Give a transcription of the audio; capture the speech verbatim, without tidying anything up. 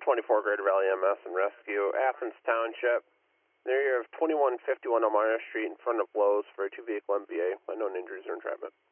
twenty-four, Greater Valley M S and Rescue, Athens Township, in the area of twenty-one fifty-one Elmira Street in front of Lowe's for a two-vehicle M V A. Unknown injuries or entrapment.